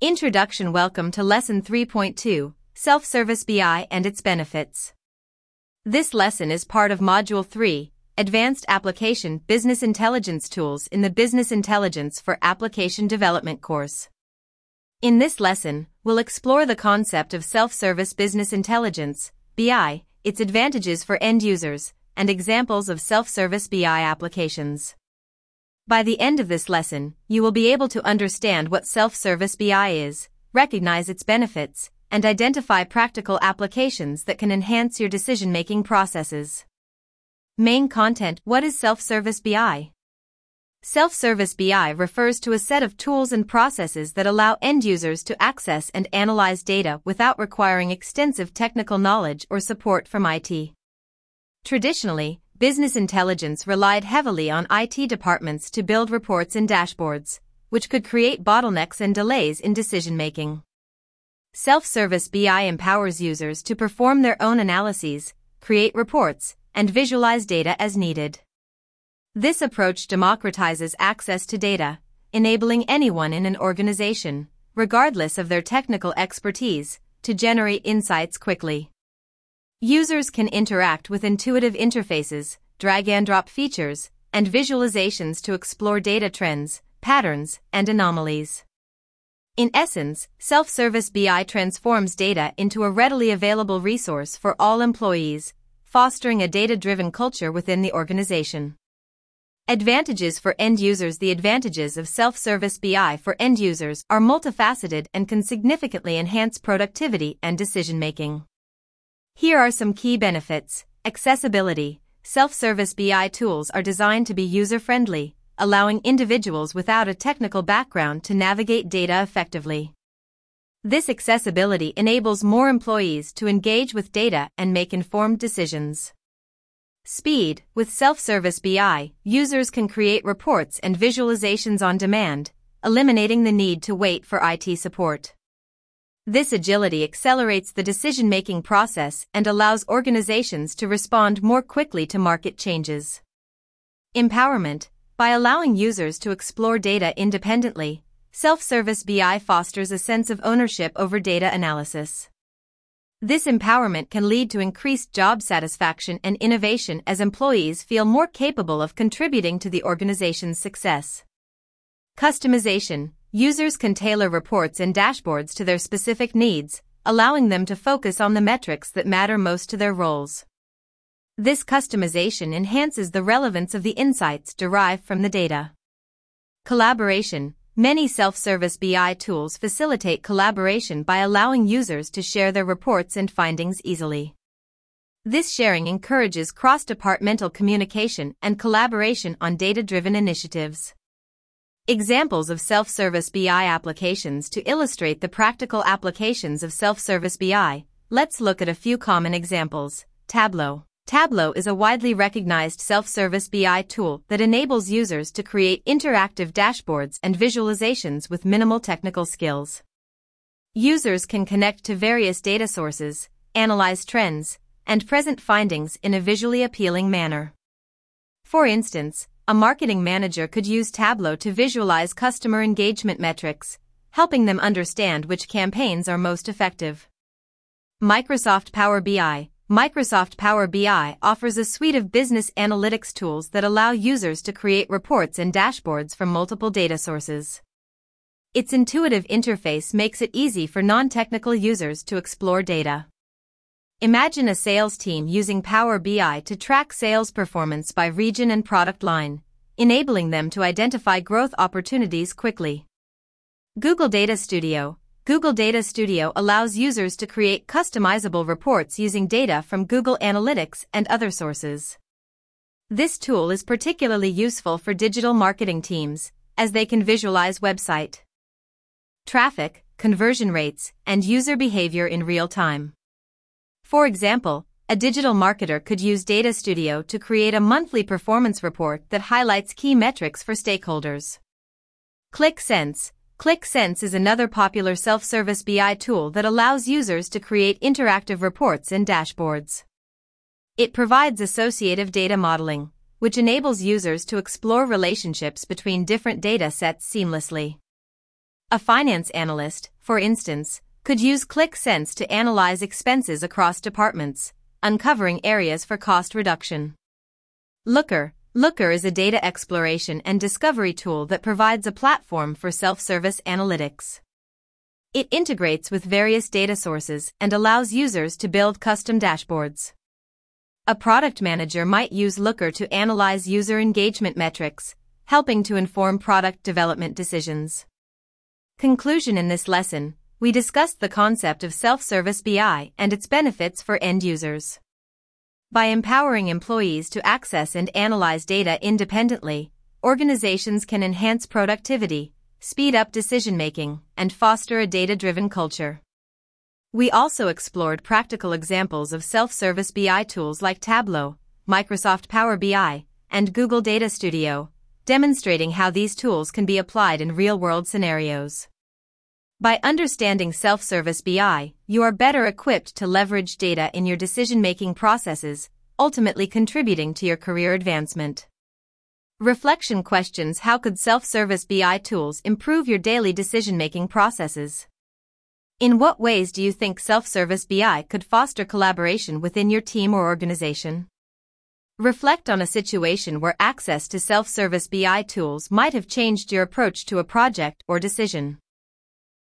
Introduction. Welcome to Lesson 3.2, Self-Service BI and its Benefits. This lesson is part of Module 3, Advanced Application Business Intelligence Tools in the Business Intelligence for Application Development course. In this lesson, we'll explore the concept of self-service business intelligence, BI, its advantages for end users, and examples of self-service BI applications. By the end of this lesson, you will be able to understand what self-service BI is, recognize its benefits, and identify practical applications that can enhance your decision-making processes. Main content. What is self-service BI? Self-service BI refers to a set of tools and processes that allow end users to access and analyze data without requiring extensive technical knowledge or support from IT. Traditionally, business intelligence relied heavily on IT departments to build reports and dashboards, which could create bottlenecks and delays in decision-making. Self-service BI empowers users to perform their own analyses, create reports, and visualize data as needed. This approach democratizes access to data, enabling anyone in an organization, regardless of their technical expertise, to generate insights quickly. Users can interact with intuitive interfaces, drag-and-drop features, and visualizations to explore data trends, patterns, and anomalies. In essence, self-service BI transforms data into a readily available resource for all employees, fostering a data-driven culture within the organization. Advantages for end users. The advantages of self-service BI for end users are multifaceted and can significantly enhance productivity and decision-making. Here are some key benefits. Accessibility. Self-service BI tools are designed to be user-friendly, allowing individuals without a technical background to navigate data effectively. This accessibility enables more employees to engage with data and make informed decisions. Speed. With self-service BI, users can create reports and visualizations on demand, eliminating the need to wait for IT support. This agility accelerates the decision-making process and allows organizations to respond more quickly to market changes. Empowerment. By allowing users to explore data independently, self-service BI fosters a sense of ownership over data analysis. This empowerment can lead to increased job satisfaction and innovation as employees feel more capable of contributing to the organization's success. Customization. Users can tailor reports and dashboards to their specific needs, allowing them to focus on the metrics that matter most to their roles. This customization enhances the relevance of the insights derived from the data. Collaboration. Many self-service BI tools facilitate collaboration by allowing users to share their reports and findings easily. This sharing encourages cross-departmental communication and collaboration on data-driven initiatives. Examples of self-service BI applications. To illustrate the practical applications of self-service BI, let's look at a few common examples. Tableau. Tableau is a widely recognized self-service BI tool that enables users to create interactive dashboards and visualizations with minimal technical skills. Users can connect to various data sources, analyze trends, and present findings in a visually appealing manner. For instance, a marketing manager could use Tableau to visualize customer engagement metrics, helping them understand which campaigns are most effective. Microsoft Power BI. Microsoft Power BI offers a suite of business analytics tools that allow users to create reports and dashboards from multiple data sources. Its intuitive interface makes it easy for non-technical users to explore data. Imagine a sales team using Power BI to track sales performance by region and product line, enabling them to identify growth opportunities quickly. Google Data Studio. Google Data Studio allows users to create customizable reports using data from Google Analytics and other sources. This tool is particularly useful for digital marketing teams, as they can visualize website traffic, conversion rates, and user behavior in real time. For example, a digital marketer could use Data Studio to create a monthly performance report that highlights key metrics for stakeholders. ClickSense. ClickSense is another popular self-service BI tool that allows users to create interactive reports and dashboards. It provides associative data modeling, which enables users to explore relationships between different data sets seamlessly. A finance analyst, for instance, could use ClickSense to analyze expenses across departments, uncovering areas for cost reduction. Looker is a data exploration and discovery tool that provides a platform for self-service analytics. It integrates with various data sources and allows users to build custom dashboards. A product manager might use Looker to analyze user engagement metrics, helping to inform product development decisions. Conclusion: in this lesson, we discussed the concept of self-service BI and its benefits for end users. By empowering employees to access and analyze data independently, organizations can enhance productivity, speed up decision-making, and foster a data-driven culture. We also explored practical examples of self-service BI tools like Tableau, Microsoft Power BI, and Google Data Studio, demonstrating how these tools can be applied in real-world scenarios. By understanding self-service BI, you are better equipped to leverage data in your decision-making processes, ultimately contributing to your career advancement. Reflection questions: how could self-service BI tools improve your daily decision-making processes? In what ways do you think self-service BI could foster collaboration within your team or organization? Reflect on a situation where access to self-service BI tools might have changed your approach to a project or decision.